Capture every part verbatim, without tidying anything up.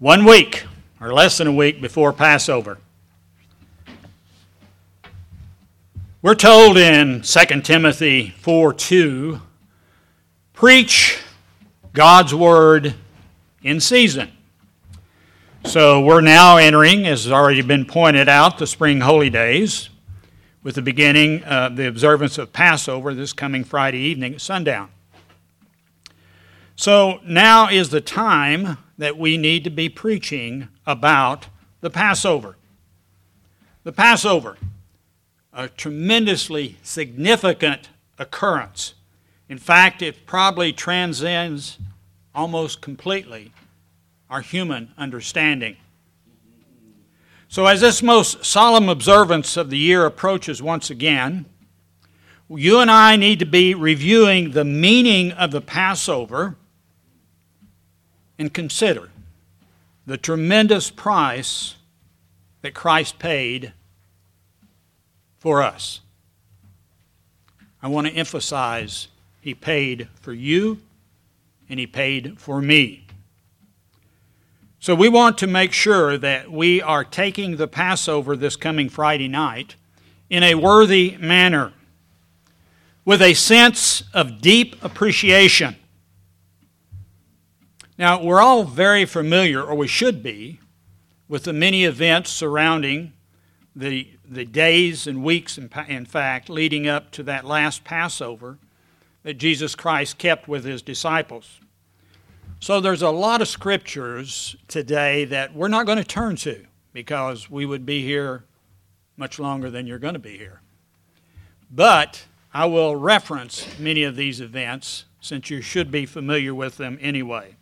One week, or less than a week, before Passover. We're told in Second Timothy four two, preach God's Word in season. So we're now entering, as has already been pointed out, the spring holy days, with the beginning of the observance of Passover this coming Friday evening at sundown. So now is the time that we need to be preaching about the Passover. The Passover, a tremendously significant occurrence. In fact, it probably transcends almost completely our human understanding. So as this most solemn observance of the year approaches once again, you and I need to be reviewing the meaning of the Passover and consider the tremendous price that Christ paid for us. I want to emphasize He paid for you and He paid for me. So we want to make sure that we are taking the Passover this coming Friday night in a worthy manner, with a sense of deep appreciation. Now, we're all very familiar, or we should be, with the many events surrounding the, the days and weeks, in, in fact, leading up to that last Passover that Jesus Christ kept with His disciples. So there's a lot of scriptures today that we're not going to turn to because we would be here much longer than you're going to be here. But I will reference many of these events since you should be familiar with them anyway.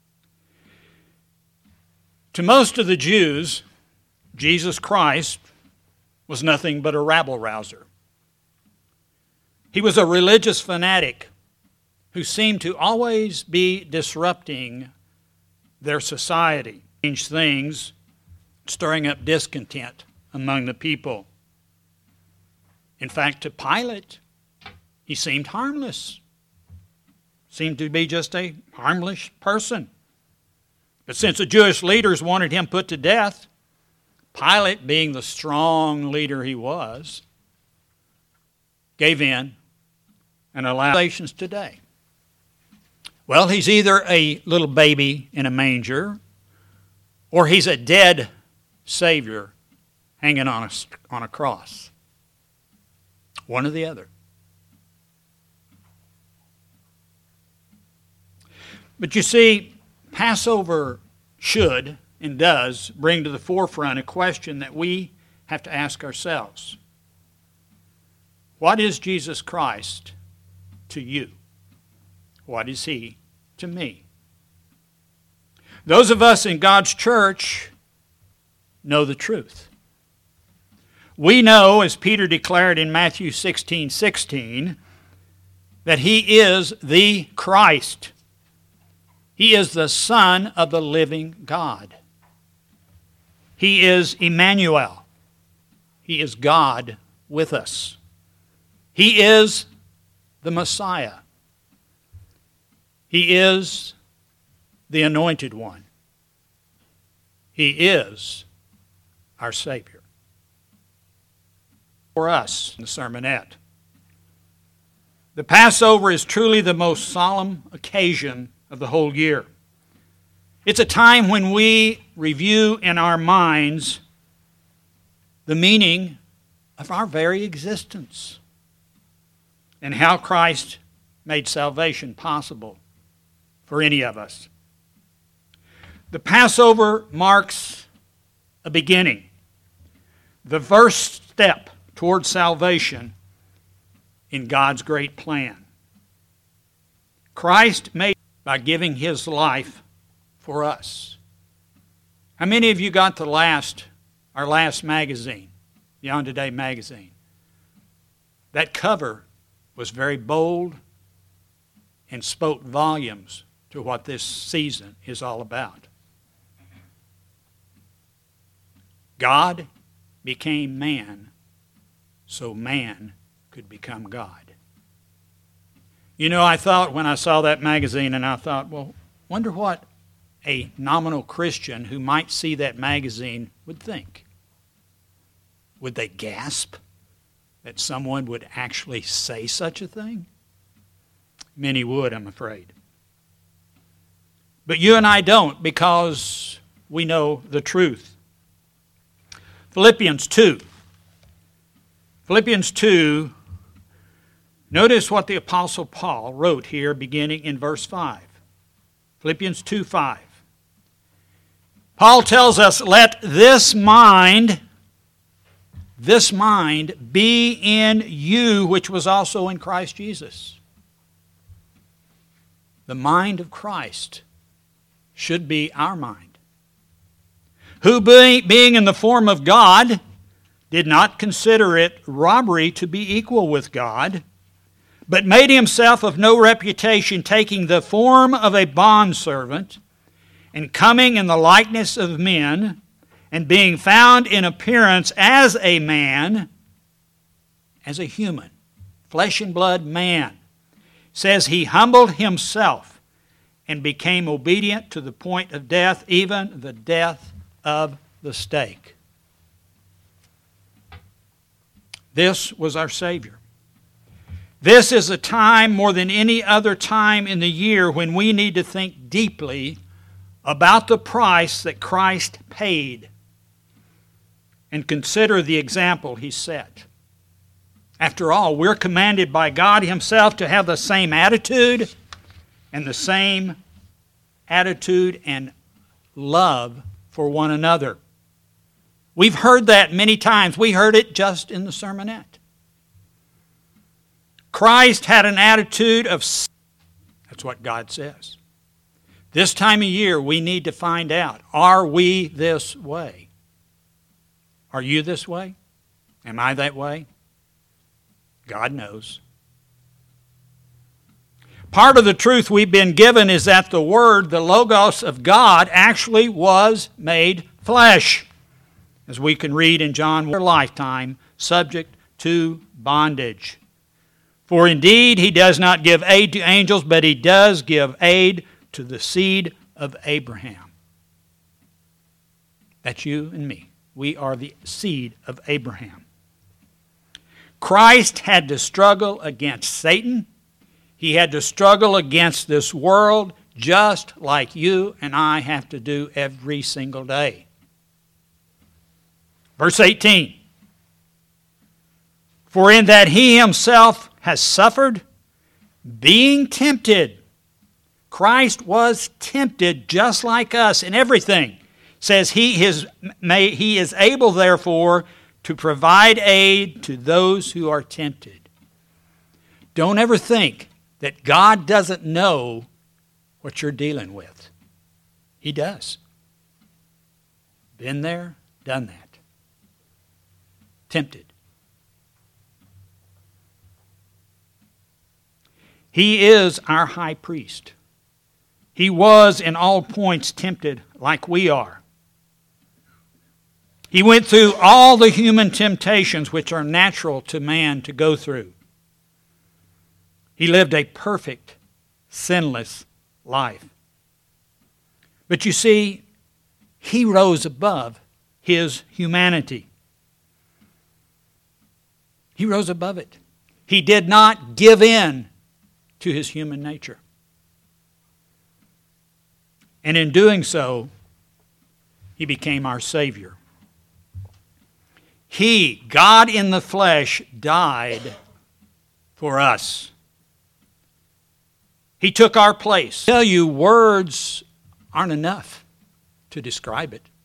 To most of the Jews, Jesus Christ was nothing but a rabble-rouser. He was a religious fanatic who seemed to always be disrupting their society, change things, stirring up discontent among the people. In fact, to Pilate, he seemed harmless, seemed to be just a harmless person. But since the Jewish leaders wanted him put to death, Pilate, being the strong leader he was, gave in and allowed relations today. Well, he's either a little baby in a manger, or he's a dead Savior hanging on a, on a cross. One or the other. But you see, Passover should and does bring to the forefront a question that we have to ask ourselves. What is Jesus Christ to you? What is He to me? Those of us in God's church know the truth. We know, as Peter declared in Matthew sixteen sixteen, that He is the Christ. He is the Son of the living God. He is Emmanuel. He is God with us. He is the Messiah. He is the Anointed One. He is our Savior. For us, in the sermonette, the Passover is truly the most solemn occasion of the whole year. It's a time when we review in our minds the meaning of our very existence and how Christ made salvation possible for any of us. The Passover marks a beginning, the first step toward salvation in God's great plan. Christ made by giving His life for us. How many of you got the last, our last magazine, Beyond Today magazine? That cover was very bold and spoke volumes to what this season is all about. God became man so man could become God. You know, I thought when I saw that magazine, and I thought, well, wonder what a nominal Christian who might see that magazine would think? Would they gasp that someone would actually say such a thing? Many would, I'm afraid. But you and I don't, because we know the truth. Philippians two. Philippians two, notice what the Apostle Paul wrote here beginning in verse five. Philippians two five. Paul tells us, let this mind, this mind be in you, which was also in Christ Jesus. The mind of Christ should be our mind. Who being in the form of God, did not consider it robbery to be equal with God, but made himself of no reputation, taking the form of a bondservant, and coming in the likeness of men, and being found in appearance as a man, as a human, flesh and blood man, says he humbled himself and became obedient to the point of death, even the death of the stake. This was our Savior. This is a time more than any other time in the year when we need to think deeply about the price that Christ paid and consider the example He set. After all, we're commanded by God Himself to have the same attitude and the same attitude and love for one another. We've heard that many times. We heard it just in the sermonette. Christ had an attitude of sin. That's what God says. This time of year, we need to find out, are we this way? Are you this way? Am I that way? God knows. Part of the truth we've been given is that the Word, the Logos of God, actually was made flesh, as we can read in John one, lifetime, subject to bondage. For indeed, He does not give aid to angels, but He does give aid to the seed of Abraham. That's you and me. We are the seed of Abraham. Christ had to struggle against Satan. He had to struggle against this world just like you and I have to do every single day. Verse eighteen. For in that He Himself has suffered, being tempted. Christ was tempted just like us in everything. Says he is, may, he is able, therefore, to provide aid to those who are tempted. Don't ever think that God doesn't know what you're dealing with. He does. Been there, done that. Tempted. He is our high priest. He was in all points tempted like we are. He went through all the human temptations which are natural to man to go through. He lived a perfect, sinless life. But you see, He rose above His humanity. He rose above it. He did not give in to His human nature. And in doing so, He became our Savior. He, God in the flesh, died for us. He took our place. I tell you, words aren't enough to describe it.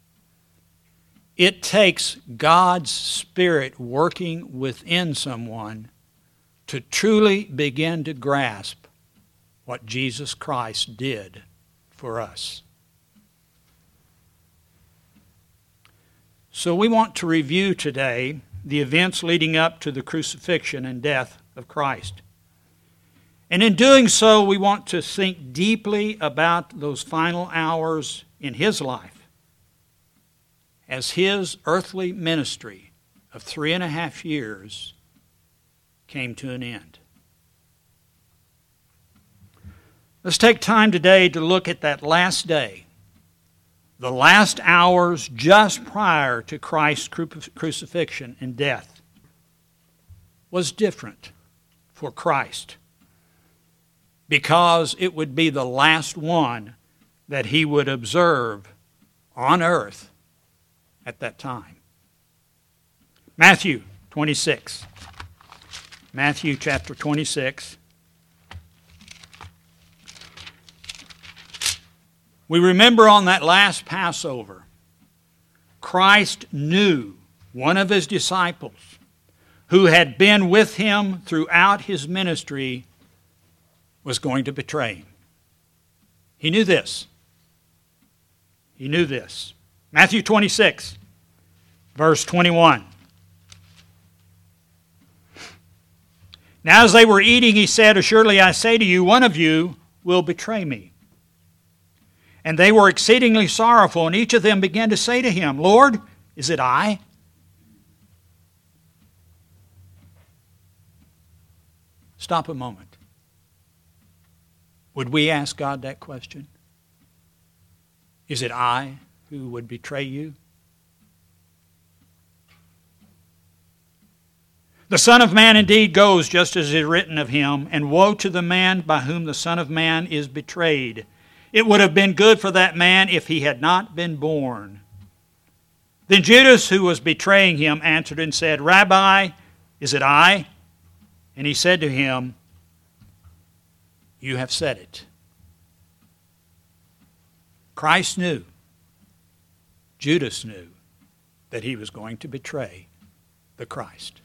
It takes God's Spirit working within someone to truly begin to grasp what Jesus Christ did for us. So we want to review today the events leading up to the crucifixion and death of Christ. And in doing so, we want to think deeply about those final hours in His life as His earthly ministry of three and a half years came to an end. Let's take time today to look at that last day, the last hours just prior to Christ's crucifixion and death was different for Christ because it would be the last one that he would observe on earth at that time. Matthew twenty-six. Matthew chapter twenty-six. We remember on that last Passover, Christ knew one of his disciples who had been with him throughout his ministry was going to betray him. He knew this. He knew this. Matthew twenty-six, verse twenty-one. Now as they were eating, he said, "Assuredly I say to you, one of you will betray me." And they were exceedingly sorrowful, and each of them began to say to him, "Lord, is it I?" Stop a moment. Would we ask God that question? Is it I who would betray you? The Son of Man indeed goes just as is written of him, and woe to the man by whom the Son of Man is betrayed. It would have been good for that man if he had not been born. Then Judas, who was betraying him, answered and said, "Rabbi, is it I?" And he said to him, "You have said it." Christ knew, Judas knew, that he was going to betray the Christ.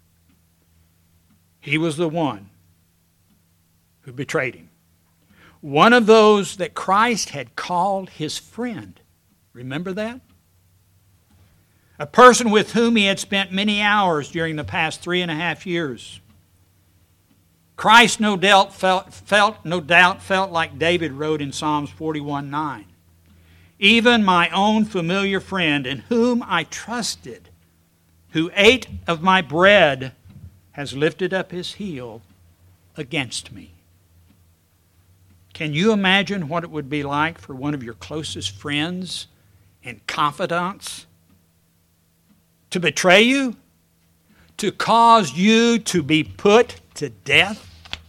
He was the one who betrayed him. One of those that Christ had called his friend. Remember that? A person with whom he had spent many hours during the past three and a half years. Christ no doubt felt, felt, no doubt felt like David wrote in Psalms forty-one nine. Even my own familiar friend in whom I trusted, who ate of my bread, has lifted up his heel against me. Can you imagine what it would be like for one of your closest friends and confidants to betray you? To cause you to be put to death?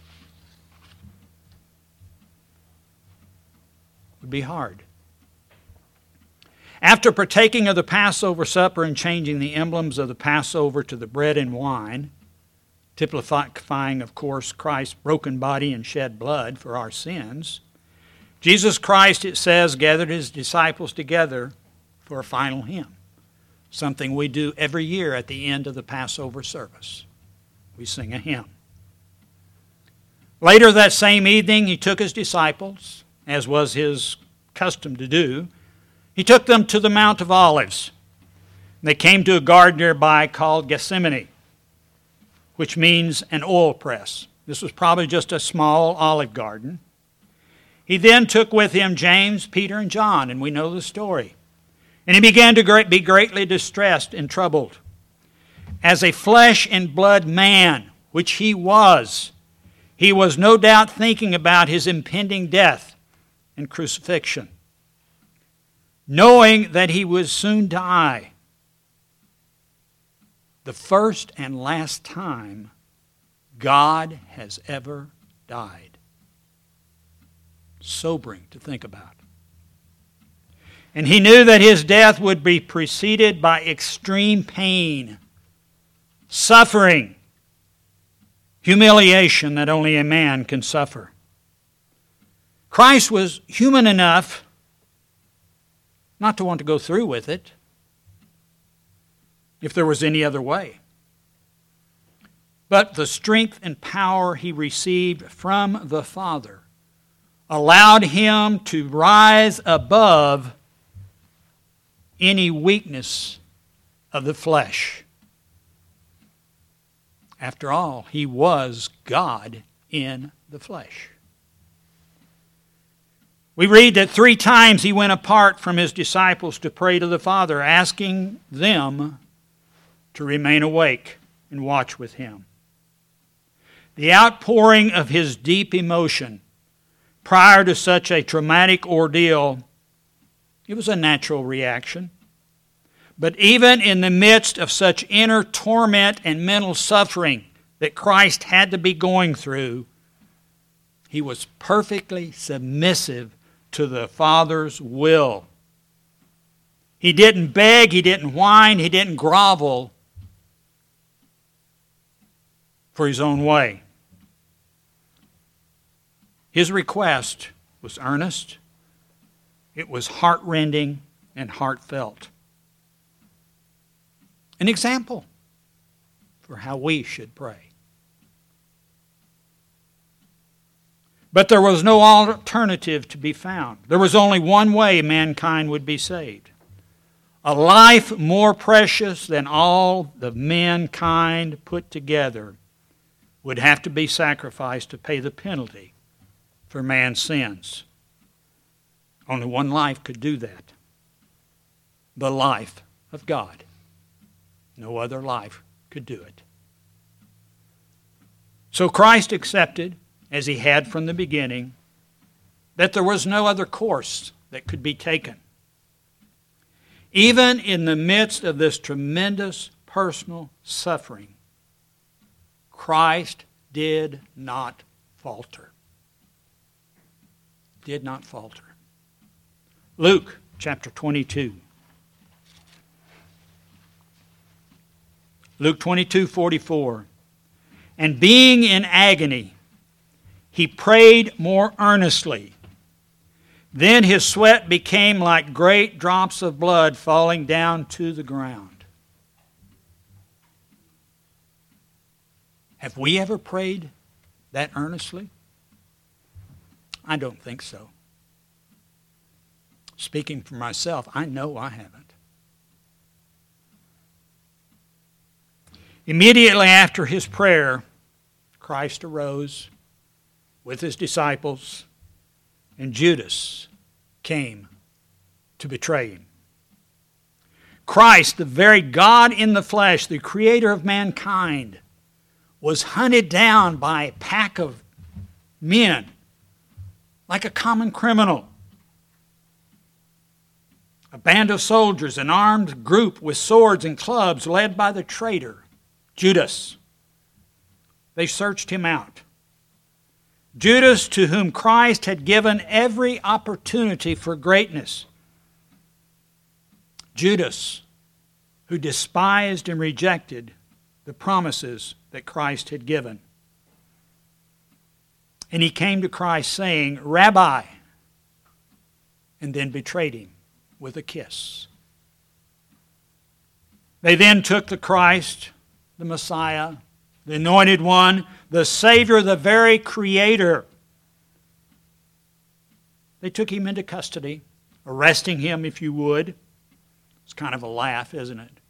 It would be hard. After partaking of the Passover supper and changing the emblems of the Passover to the bread and wine, typifying, of course, Christ's broken body and shed blood for our sins, Jesus Christ, it says, gathered his disciples together for a final hymn, something we do every year at the end of the Passover service. We sing a hymn. Later that same evening, he took his disciples, as was his custom to do. He took them to the Mount of Olives. They came to a garden nearby called Gethsemane, which means an oil press. This was probably just a small olive garden. He then took with him James, Peter, and John, and we know the story. And he began to be greatly distressed and troubled. As a flesh and blood man, which he was, he was no doubt thinking about his impending death and crucifixion, knowing that he would soon die. The first and last time God has ever died. Sobering to think about. And he knew that his death would be preceded by extreme pain, suffering, humiliation that only a man can suffer. Christ was human enough not to want to go through with it if there was any other way. But the strength and power he received from the Father allowed him to rise above any weakness of the flesh. After all, he was God in the flesh. We read that three times he went apart from his disciples to pray to the Father, asking them to remain awake and watch with him. The outpouring of his deep emotion Prior to such a traumatic ordeal, it was a natural reaction. But even in the midst of such inner torment and mental suffering that Christ had to be going through, he was perfectly submissive to the Father's will. He didn't beg, he didn't whine, he didn't grovel for his own way. His request was earnest, it was heartrending and heartfelt. An example for how we should pray. But there was no alternative to be found. There was only one way mankind would be saved. A life more precious than all the mankind put together would have to be sacrificed to pay the penalty for man's sins. Only one life could do that. The life of God. No other life could do it. So Christ accepted, as he had from the beginning, that there was no other course that could be taken. Even in the midst of this tremendous personal suffering, Christ did not falter. Did not falter. Luke chapter twenty-two. Luke twenty-two forty-four. And being in agony, he prayed more earnestly. Then his sweat became like great drops of blood falling down to the ground. Have we ever prayed that earnestly? I don't think so. Speaking for myself, I know I haven't. Immediately after his prayer, Christ arose with his disciples, and Judas came to betray him. Christ, the very God in the flesh, the creator of mankind, was hunted down by a pack of men like a common criminal. A band of soldiers, an armed group with swords and clubs led by the traitor, Judas. They searched him out. Judas, to whom Christ had given every opportunity for greatness. Judas, who despised and rejected the promises that Christ had given. And he came to Christ saying, Rabbi, and then betrayed him with a kiss. They then took the Christ, the Messiah, the Anointed One, the Savior, the very Creator. They took him into custody, arresting him, if you would. It's kind of a laugh, isn't it?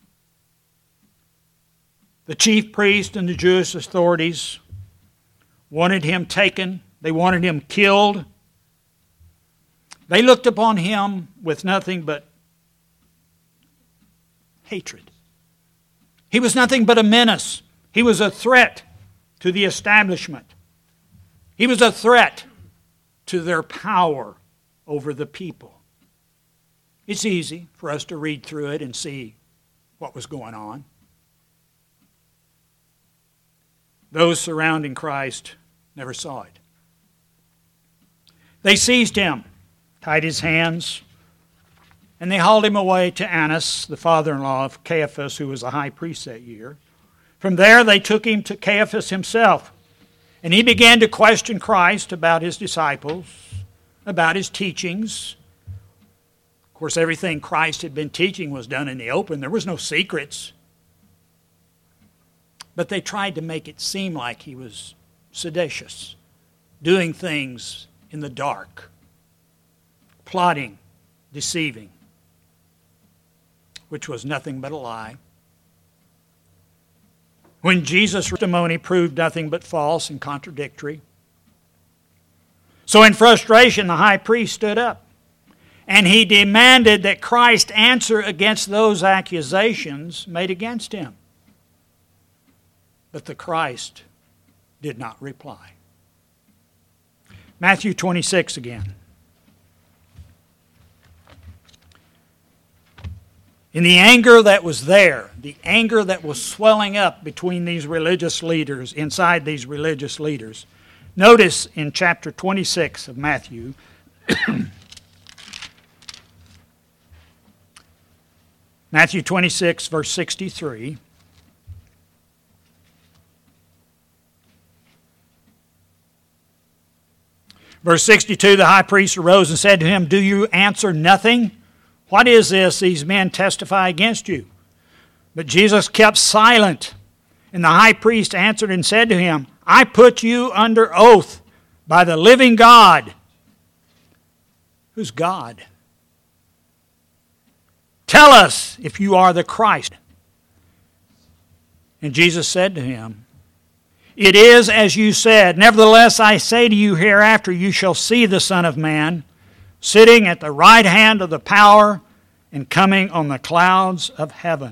The chief priest and the Jewish authorities wanted him taken. They wanted him killed. They looked upon him with nothing but hatred. He was nothing but a menace. He was a threat to the establishment. He was a threat to their power over the people. It's easy for us to read through it and see what was going on. Those surrounding Christ never saw it. They seized him, tied his hands, and they hauled him away to Annas, the father-in-law of Caiaphas, who was a high priest that year. From there, they took him to Caiaphas himself, and he began to question Christ about his disciples, about his teachings. Of course, everything Christ had been teaching was done in the open. There was no secrets. But they tried to make it seem like he was seditious, doing things in the dark, plotting, deceiving, which was nothing but a lie. When Jesus' testimony proved nothing but false and contradictory. So in frustration, the high priest stood up, and he demanded that Christ answer against those accusations made against him. But the Christ did not reply. Matthew twenty-six again. In the anger that was there, the anger that was swelling up between these religious leaders, inside these religious leaders, notice in chapter twenty-six of Matthew, Matthew twenty-six, verse sixty-three, verse sixty-two, the high priest arose and said to him, "Do you answer nothing? What is this these men testify against you?" But Jesus kept silent. And the high priest answered and said to him, "I put you under oath by the living God." Who's God? "Tell us if you are the Christ." And Jesus said to him, "It is as you said. Nevertheless, I say to you, hereafter you shall see the Son of Man sitting at the right hand of the power and coming on the clouds of heaven."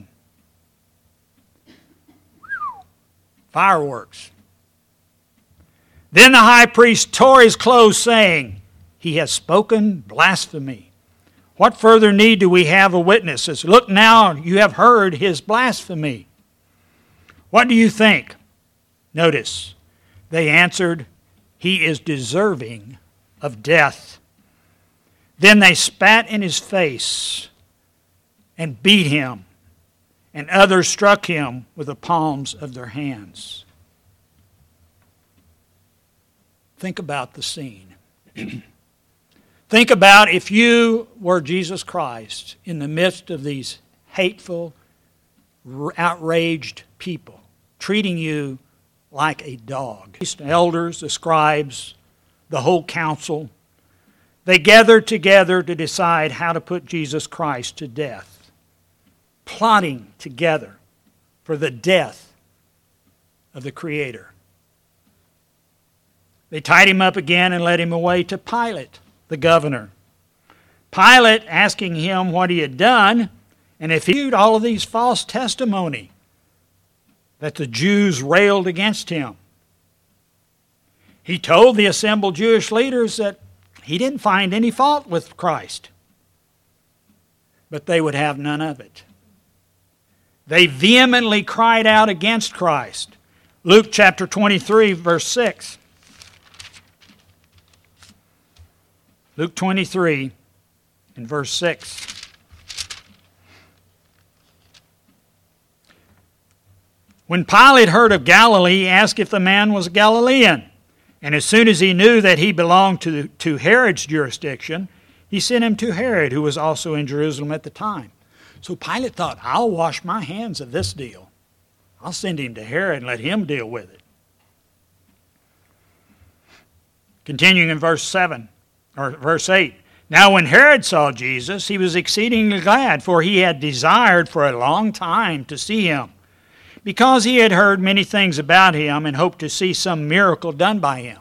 Fireworks. Then the high priest tore his clothes, saying, "He has spoken blasphemy. What further need do we have of witnesses? Look now, you have heard his blasphemy. What do you think?" Notice, they answered, "He is deserving of death." Then they spat in his face and beat him, and others struck him with the palms of their hands. Think about the scene. Think about if you were Jesus Christ in the midst of these hateful, outraged people, treating you like a dog. The elders, the scribes, the whole council, they gathered together to decide how to put Jesus Christ to death, plotting together for the death of the Creator. They tied him up again and led him away to Pilate, the governor. Pilate asking him what he had done, and if he viewed all of these false testimony that the Jews railed against him. He told the assembled Jewish leaders that he didn't find any fault with Christ, but they would have none of it. They vehemently cried out against Christ. Luke chapter twenty-three, verse six. Luke twenty-three and verse six. When Pilate heard of Galilee, he asked if the man was a Galilean. And as soon as he knew that he belonged to, to Herod's jurisdiction, he sent him to Herod, who was also in Jerusalem at the time. So Pilate thought, I'll wash my hands of this deal. I'll send him to Herod and let him deal with it. Continuing in verse seven, or verse eight. Now when Herod saw Jesus, he was exceedingly glad, for he had desired for a long time to see him, because he had heard many things about him and hoped to see some miracle done by him.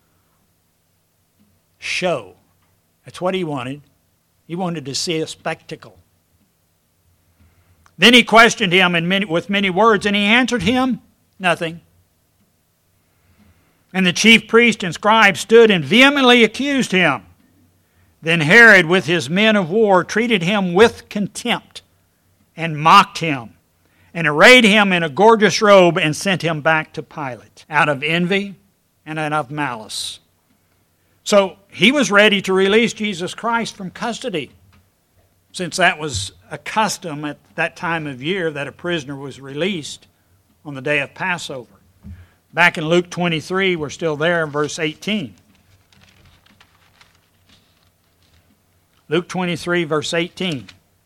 Show. That's what he wanted. He wanted to see a spectacle. Then he questioned him in many, with many words, and he answered him, nothing. And the chief priest and scribe stood and vehemently accused him. Then Herod, with his men of war, treated him with contempt and mocked him, and arrayed him in a gorgeous robe and sent him back to Pilate, out of envy and out of malice. So he was ready to release Jesus Christ from custody, since that was a custom at that time of year that a prisoner was released on the day of Passover. Back in Luke twenty-three, we're still there in verse eighteen. Luke twenty-three, verse eighteen.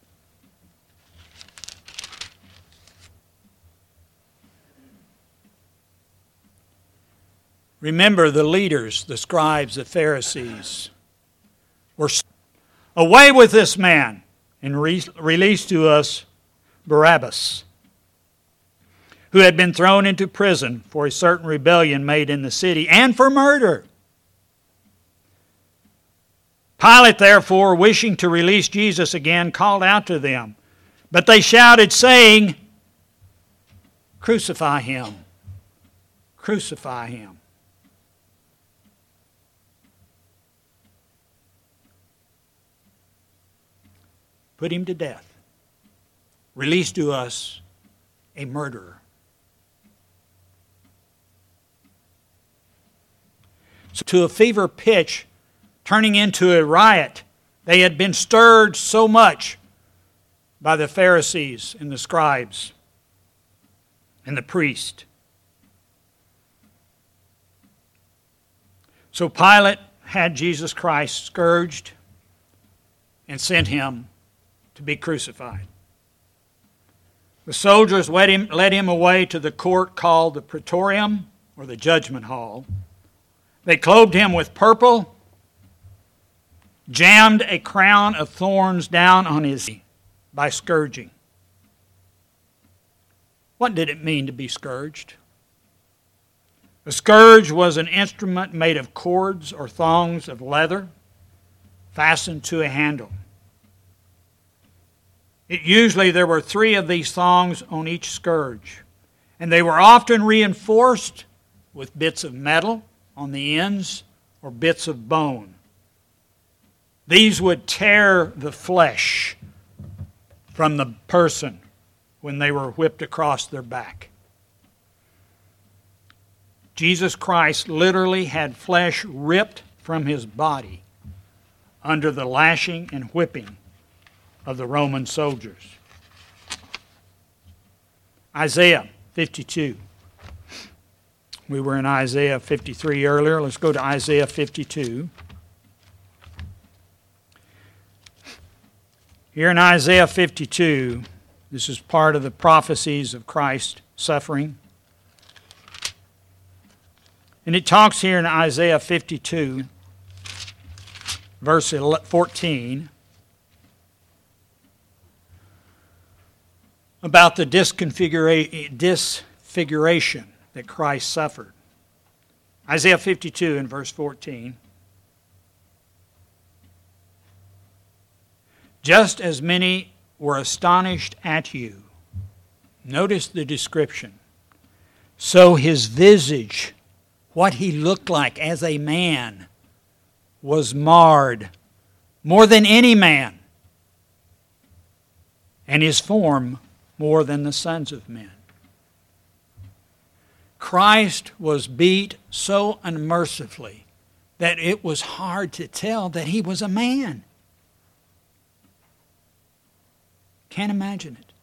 Remember the leaders, the scribes, the Pharisees, were away with this man and re- released to us Barabbas, who had been thrown into prison for a certain rebellion made in the city and for murder. Pilate, therefore, wishing to release Jesus again, called out to them. But they shouted, saying, "Crucify him! Crucify him!" put him to death, released to us a murderer. So to a fever pitch, turning into a riot. They had been stirred so much by the Pharisees and the scribes and the priest. So Pilate had Jesus Christ scourged and sent him to be crucified. The soldiers led him, led him away to the court called the Praetorium, or the Judgment Hall. They clothed him with purple, jammed a crown of thorns down on his head by scourging. What did it mean to be scourged? A scourge was an instrument made of cords or thongs of leather fastened to a handle. It usually there were three of these thongs on each scourge, and they were often reinforced with bits of metal on the ends or bits of bone. These would tear the flesh from the person when they were whipped across their back. Jesus Christ literally had flesh ripped from his body under the lashing and whipping of the Roman soldiers. Isaiah fifty-two. We were in Isaiah fifty-three earlier. Let's go to Isaiah fifty-two. Here in Isaiah fifty-two, this is part of the prophecies of Christ's suffering. And it talks here in Isaiah fifty-two, verse fourteen, about the disconfigura- disfiguration that Christ suffered. Isaiah fifty-two and verse fourteen. Just as many were astonished at you. Notice the description. So his visage, what he looked like as a man, was marred more than any man, and his form more than the sons of men. Christ was beat so unmercifully that it was hard to tell that he was a man. Can't imagine it.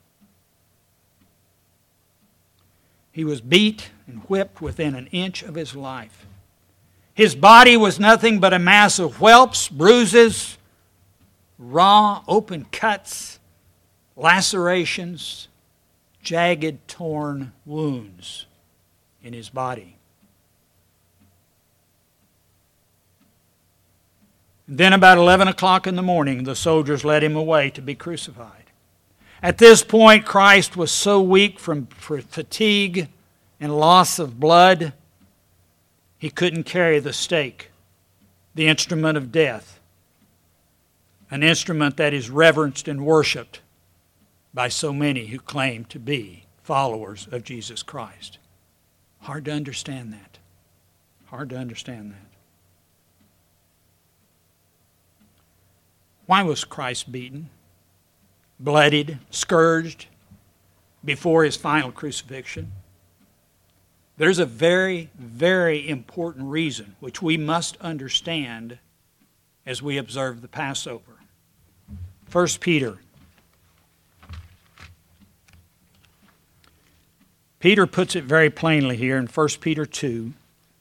He was beat and whipped within an inch of his life. His body was nothing but a mass of whelps, bruises, raw, open cuts, lacerations, jagged, torn wounds in his body. And then about eleven o'clock in the morning, the soldiers led him away to be crucified. At this point, Christ was so weak from fatigue and loss of blood, he couldn't carry the stake, the instrument of death, an instrument that is reverenced and worshipped by so many who claim to be followers of Jesus Christ. Hard to understand that. Hard to understand that. Why was Christ beaten, bloodied, scourged before his final crucifixion? There's a very, very important reason which we must understand as we observe the Passover. First Peter. Peter puts it very plainly here in First Peter two,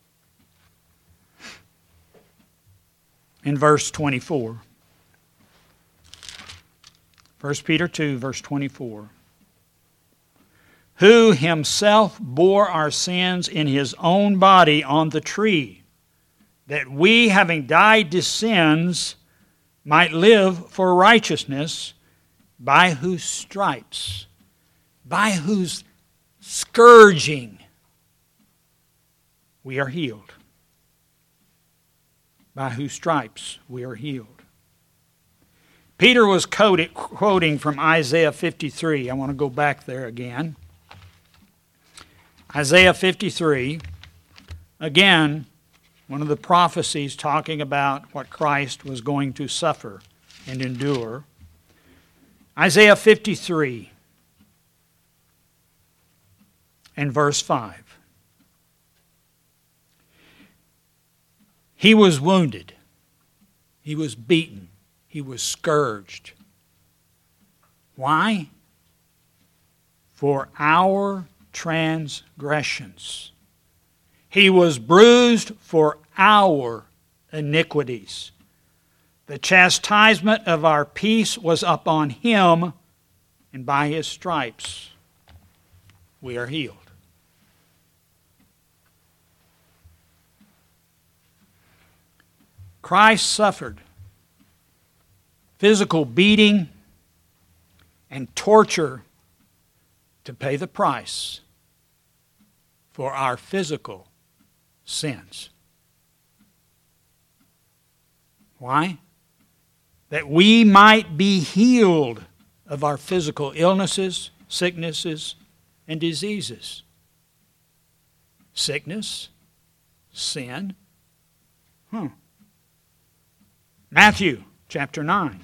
in verse twenty-four. First Peter two, verse twenty-four. Who himself bore our sins in his own body on the tree, that we, having died to sins, might live for righteousness, by whose stripes, by whose scourging, we are healed. By whose stripes we are healed. Peter was quoting from Isaiah fifty-three. I want to go back there again. Isaiah fifty-three, again, one of the prophecies talking about what Christ was going to suffer and endure. Isaiah fifty-three and verse five. He was wounded. He was beaten. He was scourged. Why? For our transgressions. He was bruised for our iniquities. The chastisement of our peace was upon him, and by his stripes we are healed. Christ suffered physical beating and torture to pay the price for our physical sins. Why? That we might be healed of our physical illnesses, sicknesses, and diseases. Sickness, sin. Hmm. Matthew chapter nine.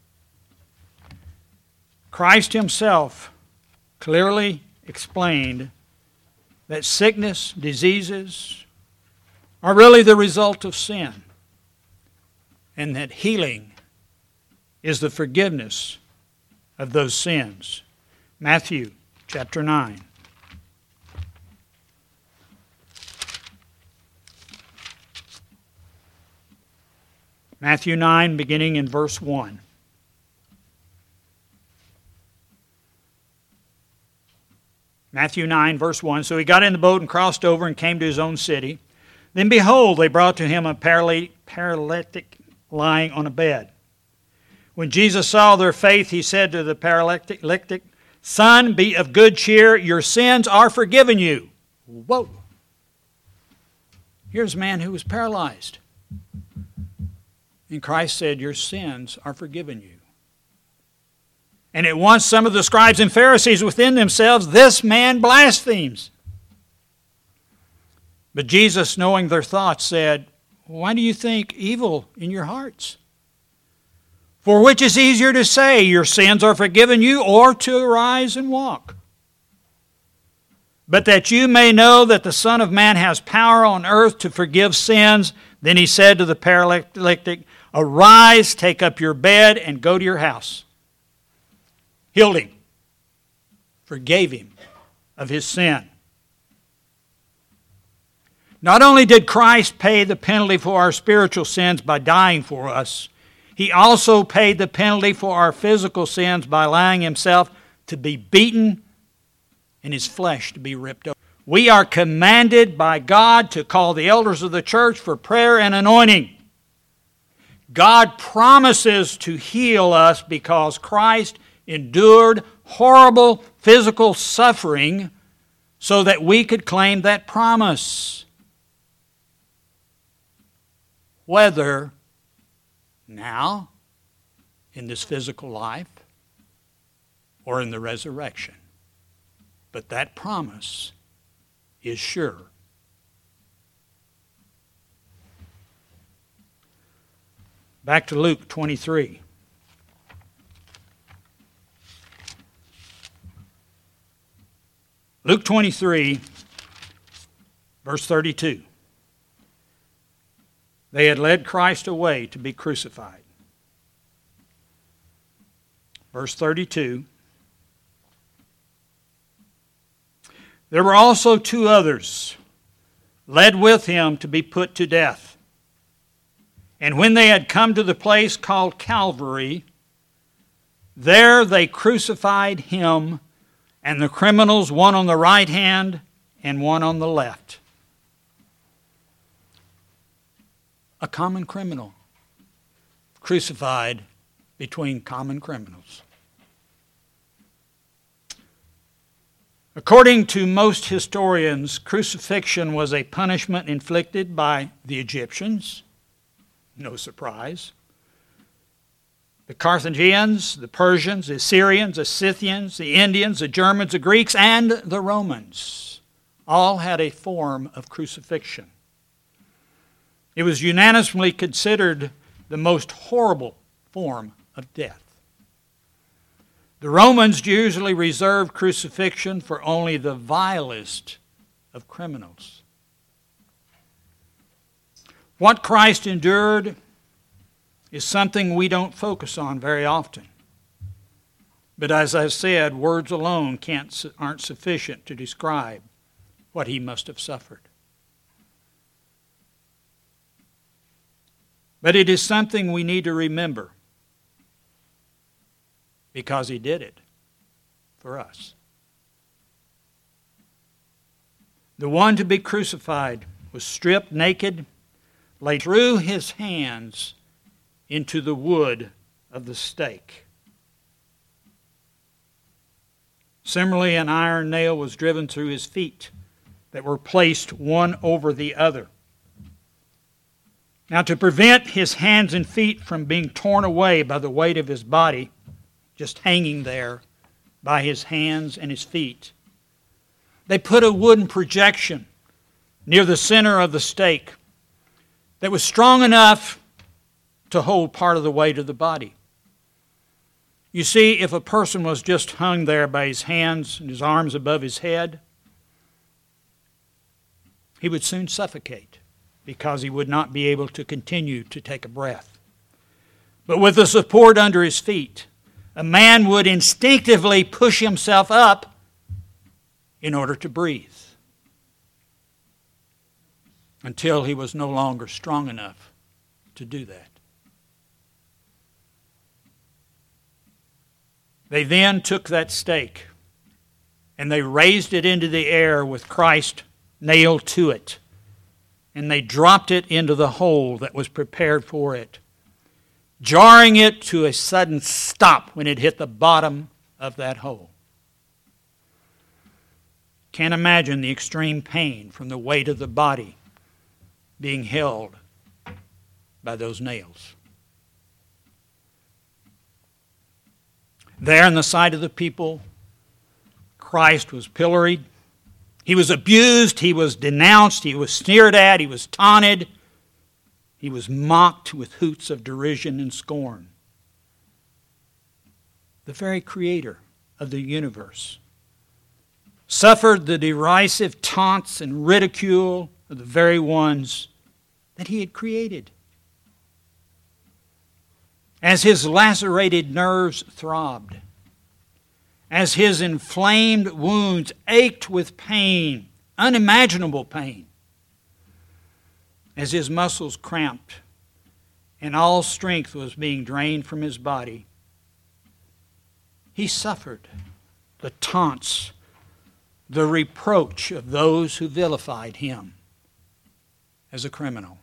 Christ himself clearly explained that sickness, diseases are really the result of sin, and that healing is the forgiveness of those sins. Matthew chapter nine. Matthew nine, beginning in verse one. Matthew nine, verse one. So he got in the boat and crossed over and came to his own city. Then behold, they brought to him a paralytic lying on a bed. When Jesus saw their faith, he said to the paralytic, Son, be of good cheer, your sins are forgiven you. Whoa. Here's a man who was paralyzed. And Christ said, your sins are forgiven you. And at once some of the scribes and Pharisees within themselves, this man blasphemes. But Jesus, knowing their thoughts, said, why do you think evil in your hearts? For which is easier to say, your sins are forgiven you, or to arise and walk? But that you may know that the Son of Man has power on earth to forgive sins, then he said to the paralytic, arise, take up your bed, and go to your house. Healed him. Forgave him of his sin. Not only did Christ pay the penalty for our spiritual sins by dying for us, he also paid the penalty for our physical sins by allowing himself to be beaten and his flesh to be ripped open. We are commanded by God to call the elders of the church for prayer and anointing. God promises to heal us because Christ endured horrible physical suffering so that we could claim that promise. Whether now, in this physical life, or in the resurrection. But that promise is sure. Back to Luke twenty-three. Luke twenty-three, verse thirty-two. They had led Christ away to be crucified. Verse thirty-two. There were also two others led with him to be put to death. And when they had come to the place called Calvary, there they crucified him and the criminals, one on the right hand and one on the left. A common criminal crucified between common criminals. According to most historians, crucifixion was a punishment inflicted by the Egyptians. No surprise. The Carthaginians, the Persians, the Assyrians, the Scythians, the Indians, the Germans, the Greeks, and the Romans all had a form of crucifixion. It was unanimously considered the most horrible form of death. The Romans usually reserved crucifixion for only the vilest of criminals. What Christ endured is something we don't focus on very often. But as I said, words alone can't, aren't sufficient to describe what he must have suffered. But it is something we need to remember because he did it for us. The one to be crucified was stripped naked, laid through his hands into the wood of the stake. Similarly, an iron nail was driven through his feet that were placed one over the other. Now, to prevent his hands and feet from being torn away by the weight of his body, just hanging there by his hands and his feet, they put a wooden projection near the center of the stake that was strong enough to hold part of the weight of the body. You see, if a person was just hung there by his hands and his arms above his head, he would soon suffocate because he would not be able to continue to take a breath. But with the support under his feet, a man would instinctively push himself up in order to breathe until he was no longer strong enough to do that. They then took that stake and they raised it into the air with Christ nailed to it. And they dropped it into the hole that was prepared for it, jarring it to a sudden stop when it hit the bottom of that hole. Can't imagine the extreme pain from the weight of the body being held by those nails. There in the sight of the people, Christ was pilloried. He was abused, he was denounced, he was sneered at, he was taunted. He was mocked with hoots of derision and scorn. The very creator of the universe suffered the derisive taunts and ridicule of the very ones that he had created. As his lacerated nerves throbbed, as his inflamed wounds ached with pain, unimaginable pain, as his muscles cramped and all strength was being drained from his body, he suffered the taunts, the reproach of those who vilified him as a criminal.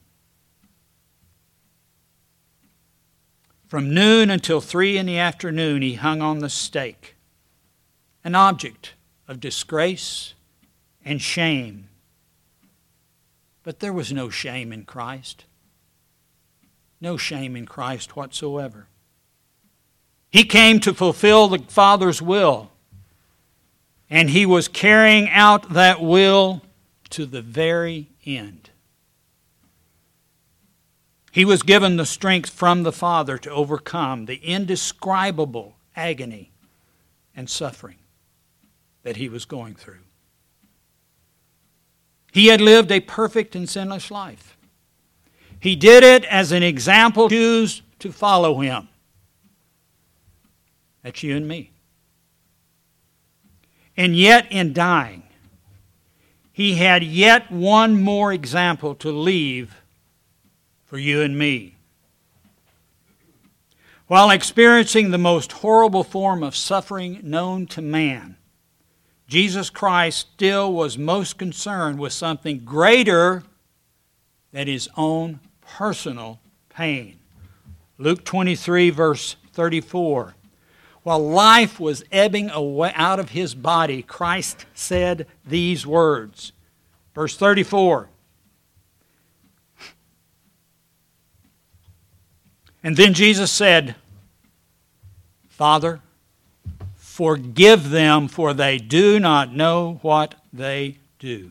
From noon until three in the afternoon, he hung on the stake, an object of disgrace and shame. But there was no shame in Christ. No shame in Christ whatsoever. He came to fulfill the Father's will, and he was carrying out that will to the very end. He was given the strength from the Father to overcome the indescribable agony and suffering that he was going through. He had lived a perfect and sinless life. He did it as an example to choose to follow him. That's you and me. And yet in dying, he had yet one more example to leave for you and me. While experiencing the most horrible form of suffering known to man, Jesus Christ still was most concerned with something greater than his own personal pain. Luke twenty-three, verse thirty-four. While life was ebbing away out of his body, Christ said these words. Verse thirty-four. And then Jesus said, Father, forgive them, for they do not know what they do.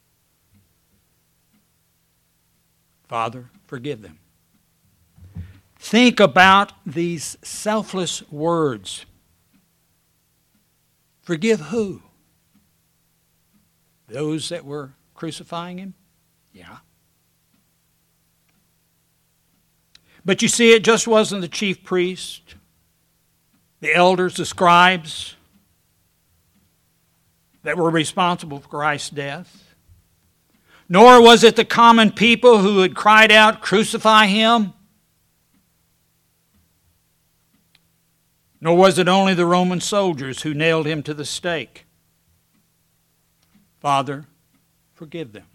Father, forgive them. Think about these selfless words Forgive who? Those that were crucifying him? Yeah. But you see, it just wasn't the chief priest, the elders, the scribes that were responsible for Christ's death. Nor was it the common people who had cried out, "Crucify him." Nor was it only the Roman soldiers who nailed him to the stake. Father, forgive them.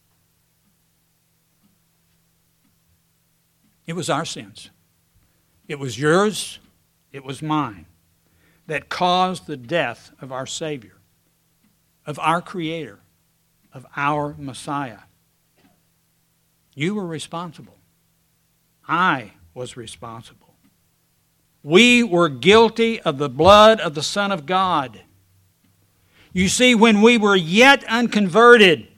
It was our sins. It was yours. It was mine that caused the death of our Savior, of our Creator, of our Messiah. You were responsible. I was responsible. We were guilty of the blood of the Son of God. You see, when we were yet unconverted,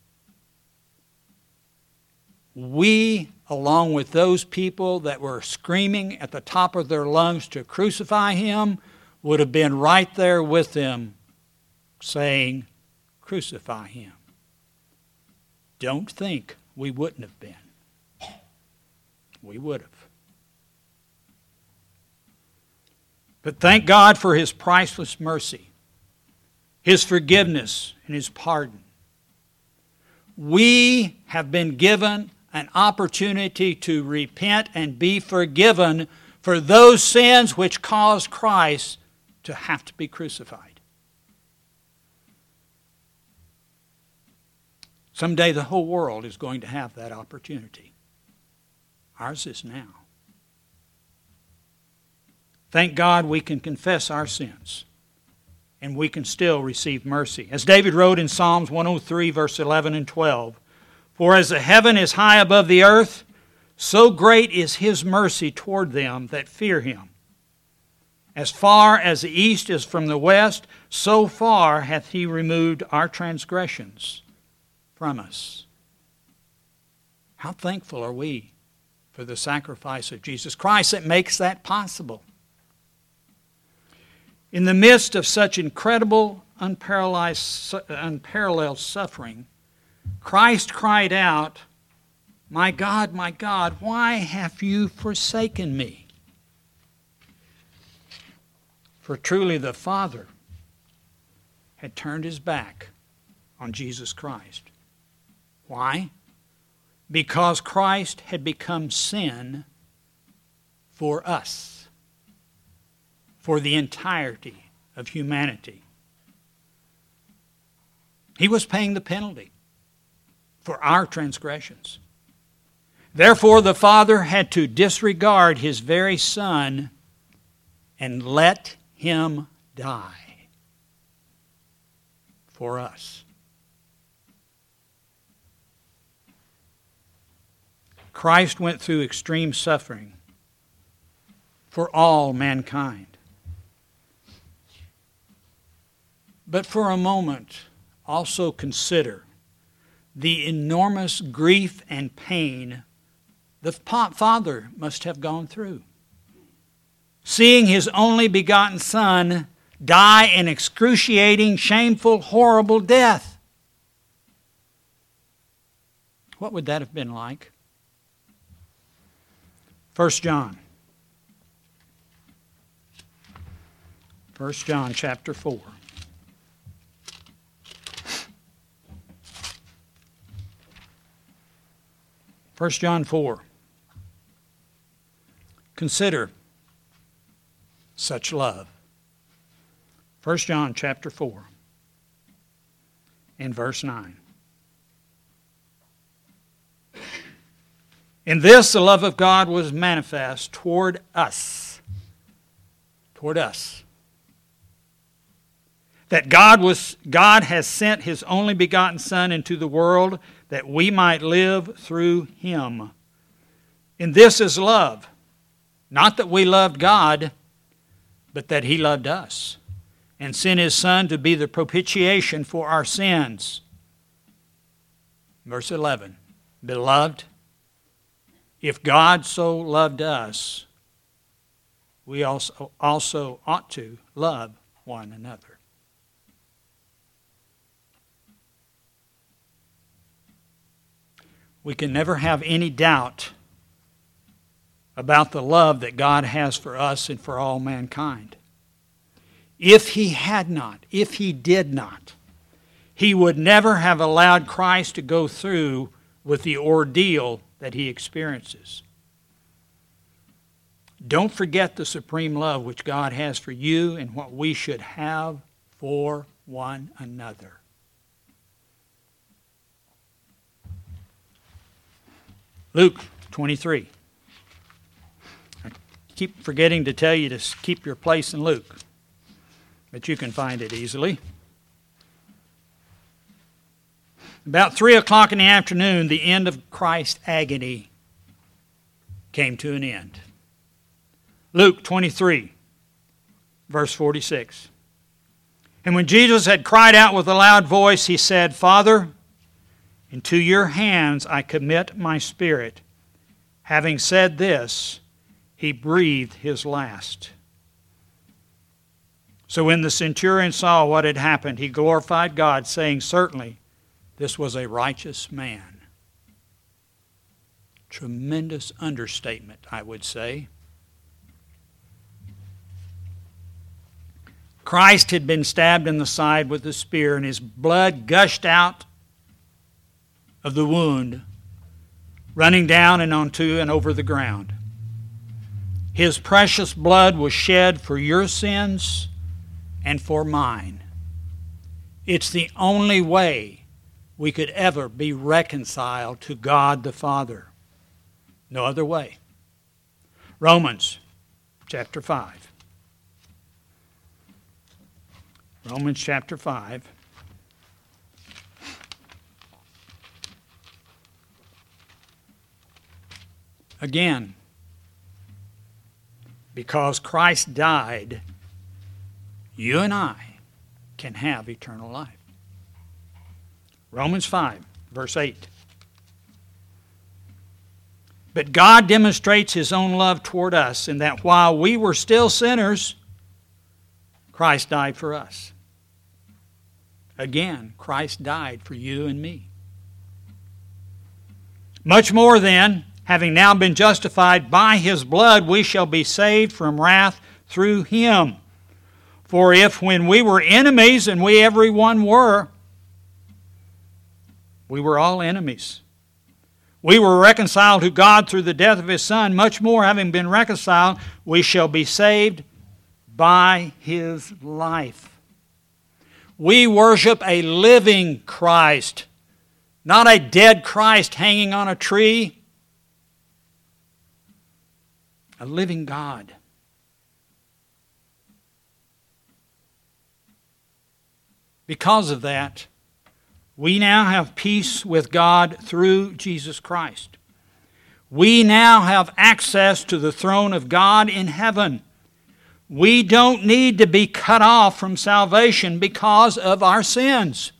we, along with those people that were screaming at the top of their lungs to crucify him, would have been right there with them saying, "Crucify him." Don't think we wouldn't have been. We would have. But thank God for his priceless mercy, his forgiveness, and his pardon. We have been given an opportunity to repent and be forgiven for those sins which caused Christ to have to be crucified. Someday the whole world is going to have that opportunity. Ours is now. Thank God we can confess our sins and we can still receive mercy. As David wrote in Psalms one oh three, verse eleven and twelve, "For as the heaven is high above the earth, so great is his mercy toward them that fear him. As far as the east is from the west, so far hath he removed our transgressions from us." How thankful are we for the sacrifice of Jesus Christ that makes that possible. In the midst of such incredible, unparalleled suffering, Christ cried out, "My God, my God, why have you forsaken me?" For truly the Father had turned his back on Jesus Christ. Why? Because Christ had become sin for us, for the entirety of humanity. He was paying the penalty for our transgressions. Therefore, the Father had to disregard his very Son and let him die for us. Christ went through extreme suffering for all mankind. But for a moment, also consider the enormous grief and pain the Father must have gone through, seeing his only begotten Son die an excruciating, shameful, horrible death. What would that have been like? First John. First John chapter four. First John four. Consider such love. First John chapter four and verse nine. In this the love of God was manifest toward us. Toward us. That God was God has sent his only begotten Son into the world that we might live through him. And this is love. Not that we loved God, but that he loved us and sent his Son to be the propitiation for our sins. Verse eleven. Beloved, if God so loved us, we also, also ought to love one another. we can never have any doubt about the love that God has for us and for all mankind. If He had not, if He did not, He would never have allowed Christ to go through with the ordeal that He experiences. Don't forget the supreme love which God has for you and what we should have for one another. Luke twenty-three. I keep forgetting to tell you to keep your place in Luke, but you can find it easily. About three o'clock in the afternoon, the end of Christ's agony came to an end. Luke twenty-three, verse forty-six. And when Jesus had cried out with a loud voice, He said, Father, into your hands I commit my spirit. Having said this, He breathed His last. So when the centurion saw what had happened, he glorified God, saying, Certainly, this was a righteous man. Tremendous understatement, I would say. Christ had been stabbed in the side with a spear, and His blood gushed out of the wound, running down and onto and over the ground. His precious blood was shed for your sins and for mine. It's the only way we could ever be reconciled to God the Father. No other way. Romans chapter five. Romans chapter five. Again, because Christ died, you and I can have eternal life. Romans five, verse eight. But God demonstrates His own love toward us in that while we were still sinners, Christ died for us. Again, Christ died for you and me. Much more then, having now been justified by His blood, we shall be saved from wrath through Him. For if when we were enemies, and we everyone were, we were all enemies, we were reconciled to God through the death of His Son, much more having been reconciled, we shall be saved by His life. We worship a living Christ, not a dead Christ hanging on a tree. A living God. Because of that, we now have peace with God through Jesus Christ. We now have access to the throne of God in heaven. We don't need to be cut off from salvation because of our sins.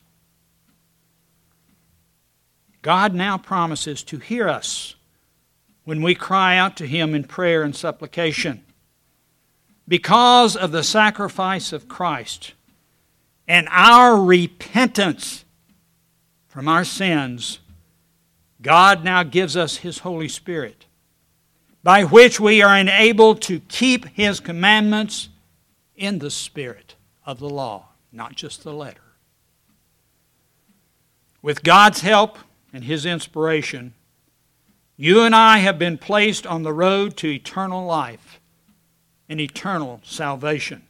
God now promises to hear us when we cry out to Him in prayer and supplication. Because of the sacrifice of Christ and our repentance from our sins, God now gives us His Holy Spirit, by which we are enabled to keep His commandments in the spirit of the law, not just the letter. With God's help and His inspiration, you and I have been placed on the road to eternal life and eternal salvation.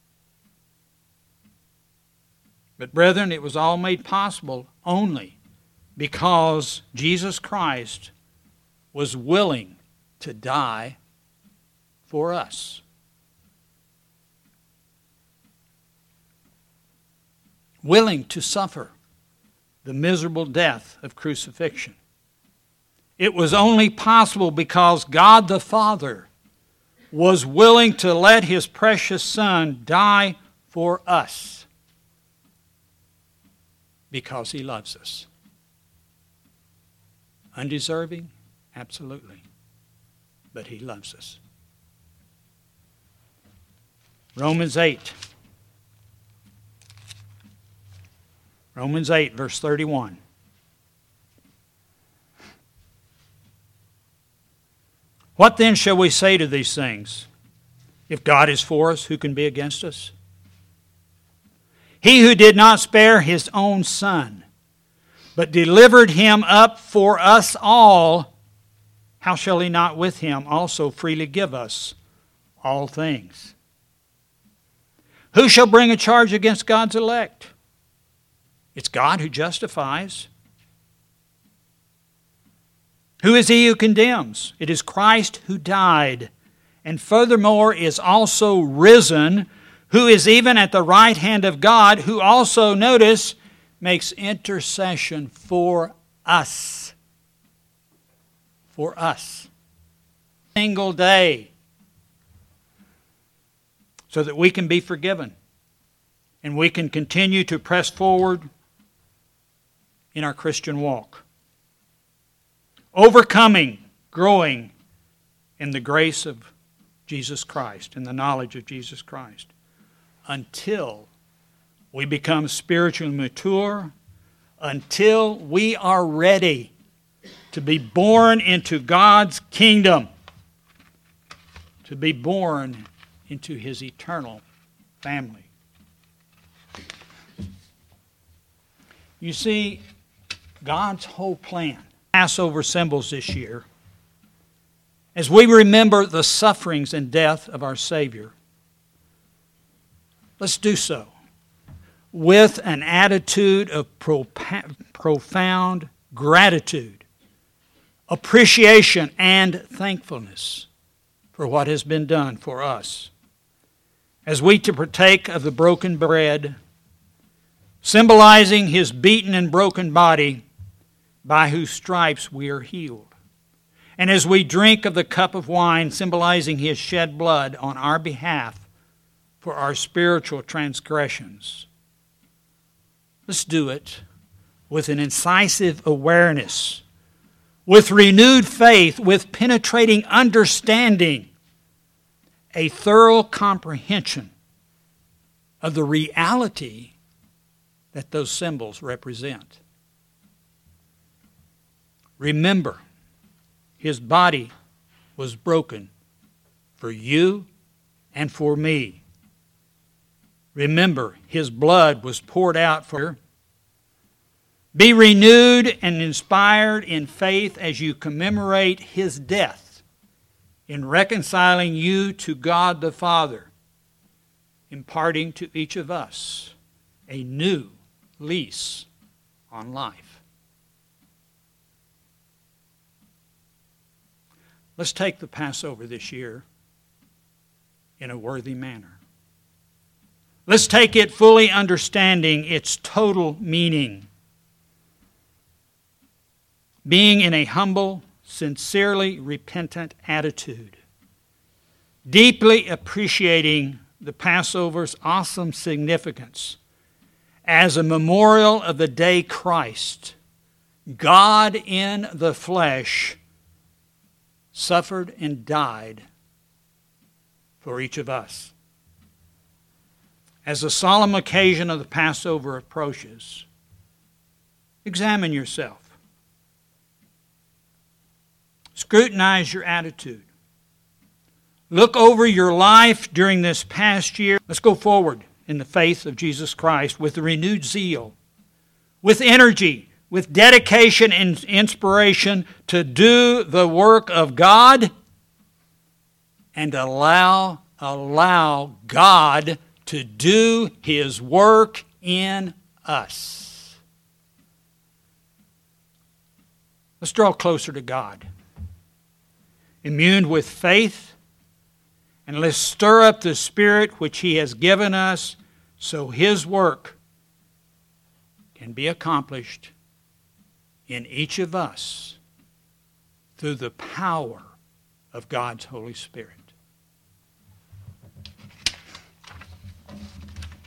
But brethren, it was all made possible only because Jesus Christ was willing to die for us. Willing to suffer the miserable death of crucifixion. It was only possible because God the Father was willing to let His precious Son die for us because He loves us. Undeserving? Absolutely. But He loves us. Romans eight. Romans eight, verse thirty-one. What then shall we say to these things? If God is for us, who can be against us? He who did not spare his own Son, but delivered him up for us all, how shall he not with him also freely give us all things? Who shall bring a charge against God's elect? It's God who justifies. Who is he who condemns? It is Christ who died, and furthermore is also risen, who is even at the right hand of God, who also, notice, makes intercession for us. For us. Single day. So that we can be forgiven. And we can continue to press forward in our Christian walk. Overcoming, growing in the grace of Jesus Christ, in the knowledge of Jesus Christ. Until we become spiritually mature, until we are ready to be born into God's kingdom, to be born into His eternal family. You see, God's whole plan, Passover symbols this year, as we remember the sufferings and death of our Savior, let's do so with an attitude of profound gratitude, appreciation, and thankfulness for what has been done for us. As we to partake of the broken bread, symbolizing His beaten and broken body, by whose stripes we are healed. And as we drink of the cup of wine, symbolizing His shed blood on our behalf for our spiritual transgressions, let's do it with an incisive awareness, with renewed faith, with penetrating understanding, a thorough comprehension of the reality that those symbols represent. Remember, His body was broken for you and for me. Remember, His blood was poured out for you. Be renewed and inspired in faith as you commemorate His death in reconciling you to God the Father, imparting to each of us a new lease on life. Let's take the Passover this year in a worthy manner. Let's take it fully understanding its total meaning. Being in a humble, sincerely repentant attitude. Deeply appreciating the Passover's awesome significance as a memorial of the day Christ, God in the flesh, suffered and died for each of us. As the solemn occasion of the Passover approaches, examine yourself. Scrutinize your attitude. Look over your life during this past year. Let's go forward in the faith of Jesus Christ with renewed zeal, with energy, with dedication and inspiration to do the work of God and allow, allow God to do His work in us. Let's draw closer to God, imbued with faith, and let's stir up the Spirit which He has given us so His work can be accomplished in each of us through the power of God's Holy Spirit.